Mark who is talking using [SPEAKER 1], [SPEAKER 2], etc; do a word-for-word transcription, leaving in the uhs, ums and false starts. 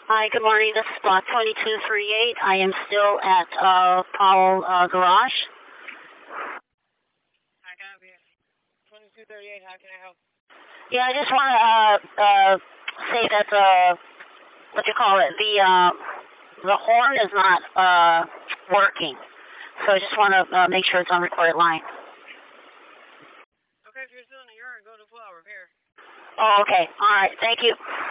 [SPEAKER 1] Hi, good morning. This is Block twenty-two thirty-eight. I am still at uh, Powell uh, Garage.
[SPEAKER 2] How can I help you? twenty-two thirty-eight, how can I help?
[SPEAKER 1] Yeah, I just want to uh, uh, say that the, what you call it, the, uh, the horn is not uh, working. So I just want to uh, make sure it's on recorded line.
[SPEAKER 2] Okay, if you're still in the yard, go to Flower, here.
[SPEAKER 1] Oh, okay. All right. Thank you.